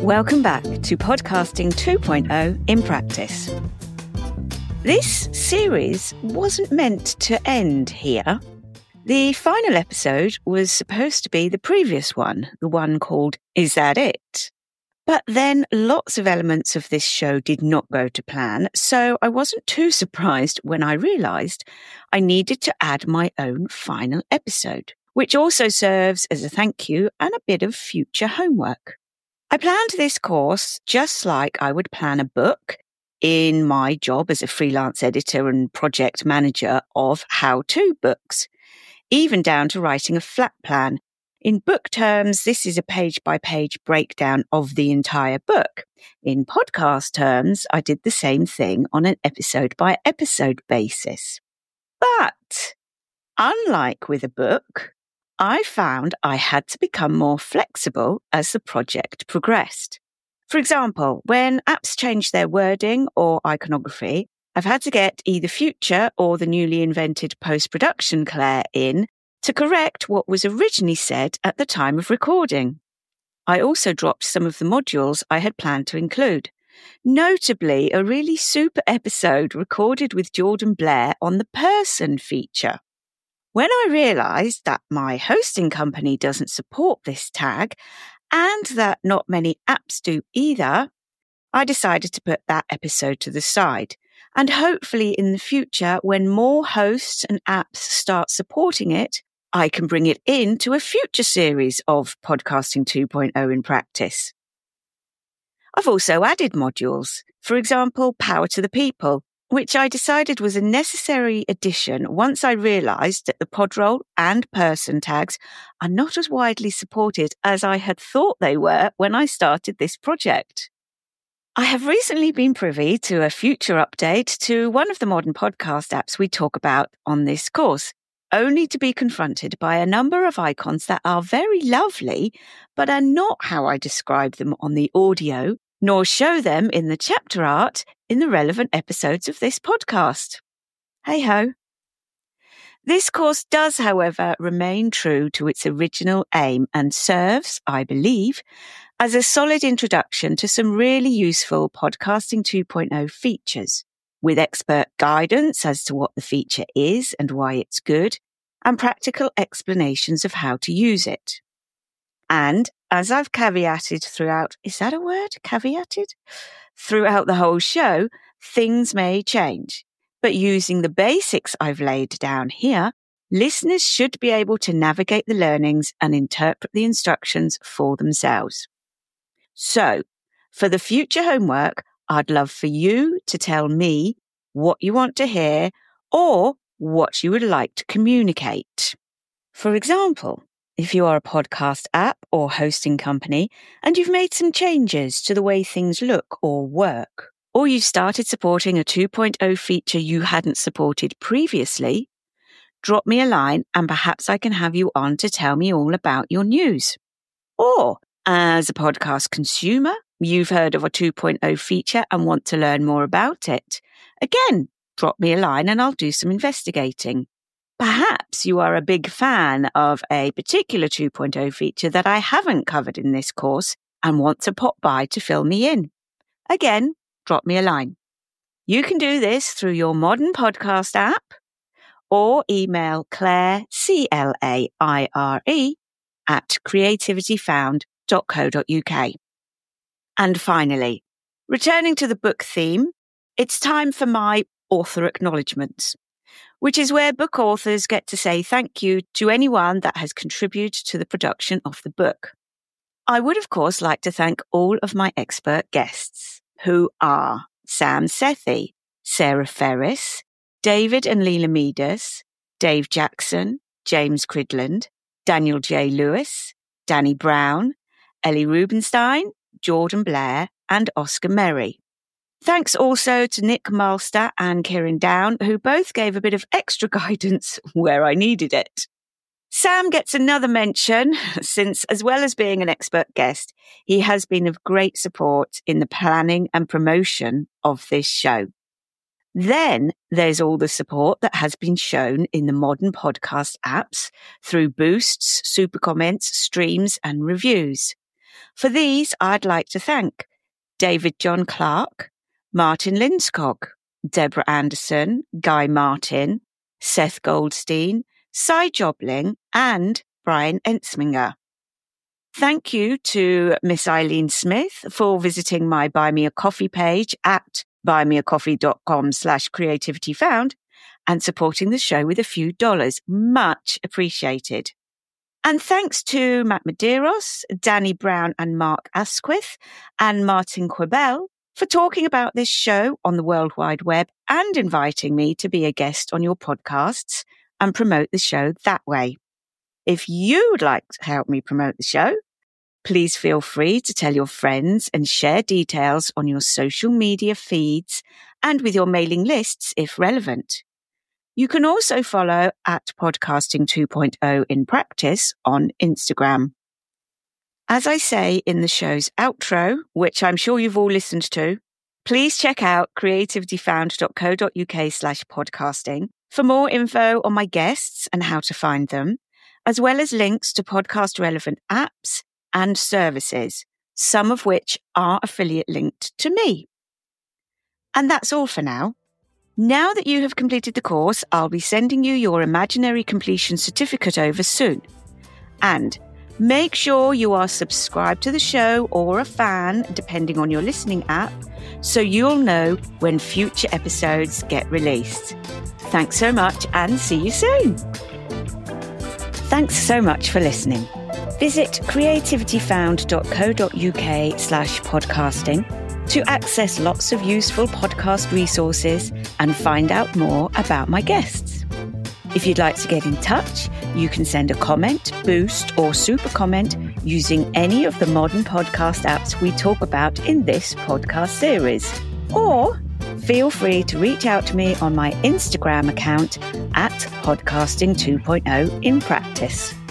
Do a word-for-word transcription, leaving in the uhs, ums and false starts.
Welcome back to Podcasting two point oh in Practice. This series wasn't meant to end here. The final episode was supposed to be the previous one, the one called Is That It? But then lots of elements of this show did not go to plan, so I wasn't too surprised when I realised I needed to add my own final episode, which also serves as a thank you and a bit of future homework. I planned this course just like I would plan a book in my job as a freelance editor and project manager of how-to books, even down to writing a flat plan. In book terms, this is a page-by-page breakdown of the entire book. In podcast terms, I did the same thing on an episode-by-episode basis. But unlike with a book, I found I had to become more flexible as the project progressed. For example, when apps change their wording or iconography, I've had to get either future or the newly invented post-production Claire in to correct what was originally said at the time of recording. I also dropped some of the modules I had planned to include, notably a really super episode recorded with Jordan Blair on the person feature. When I realised that my hosting company doesn't support this tag and that not many apps do either, I decided to put that episode to the side. And hopefully in the future, when more hosts and apps start supporting it, I can bring it into a future series of Podcasting two point oh in Practice. I've also added modules, for example, Power to the People, which I decided was a necessary addition once I realised that the podroll and person tags are not as widely supported as I had thought they were when I started this project. I have recently been privy to a future update to one of the modern podcast apps we talk about on this course, only to be confronted by a number of icons that are very lovely, but are not how I describe them on the audio, nor show them in the chapter art in the relevant episodes of this podcast. Hey-ho. This course does, however, remain true to its original aim and serves, I believe, as a solid introduction to some really useful Podcasting two point oh features, with expert guidance as to what the feature is and why it's good, and practical explanations of how to use it. And as I've caveated throughout, is that a word? Caveated? Throughout the whole show, things may change. But using the basics I've laid down here, listeners should be able to navigate the learnings and interpret the instructions for themselves. So, for the future homework, I'd love for you to tell me what you want to hear or what you would like to communicate. For example, if you are a podcast app or hosting company and you've made some changes to the way things look or work, or you've started supporting a two point oh feature you hadn't supported previously, drop me a line and perhaps I can have you on to tell me all about your news. Or, as a podcast consumer, you've heard of a two point oh feature and want to learn more about it. Again, drop me a line and I'll do some investigating. Perhaps you are a big fan of a particular two point oh feature that I haven't covered in this course and want to pop by to fill me in. Again, drop me a line. You can do this through your modern podcast app or email Claire, C L A I R E, at creativity found dot co dot uk. And finally, returning to the book theme, it's time for my author acknowledgements, which is where book authors get to say thank you to anyone that has contributed to the production of the book. I would, of course, like to thank all of my expert guests, who are Sam Sethi, Sarah Ferris, David and Leela Midas, Dave Jackson, James Cridland, Daniel J. Lewis, Danny Brown, Ellie Rubenstein, Jordan Blair, and Oscar Merry. Thanks also to Nick Malster and Kieran Down, who both gave a bit of extra guidance where I needed it. Sam gets another mention since, as well as being an expert guest, he has been of great support in the planning and promotion of this show. Then there's all the support that has been shown in the modern podcast apps through boosts, super comments, streams, and reviews. For these, I'd like to thank David John Clark, Martin Linskog, Deborah Anderson, Guy Martin, Seth Goldstein, Cy Jobling, and Brian Ensminger. Thank you to Miss Eileen Smith for visiting my Buy Me a Coffee page at buymeacoffee.com slash creativityfound and supporting the show with a few dollars. Much appreciated. And thanks to Matt Medeiros, Danny Brown and Mark Asquith and Martin Quibell for talking about this show on the World Wide Web and inviting me to be a guest on your podcasts and promote the show that way. If you would like to help me promote the show, please feel free to tell your friends and share details on your social media feeds and with your mailing lists if relevant. You can also follow at Podcasting two point oh in Practice on Instagram. As I say in the show's outro, which I'm sure you've all listened to, please check out creativityfound.co.uk slash podcasting for more info on my guests and how to find them, as well as links to podcast relevant apps and services, some of which are affiliate linked to me. And that's all for now. Now that you have completed the course, I'll be sending you your imaginary completion certificate over soon. And make sure you are subscribed to the show or a fan, depending on your listening app, so you'll know when future episodes get released. Thanks so much and see you soon. Thanks so much for listening. Visit creativityfound.co.uk slash podcasting to access lots of useful podcast resources and find out more about my guests. If you'd like to get in touch, you can send a comment, boost, or super comment using any of the modern podcast apps we talk about in this podcast series. Or feel free to reach out to me on my Instagram account at podcasting two point oh in practice.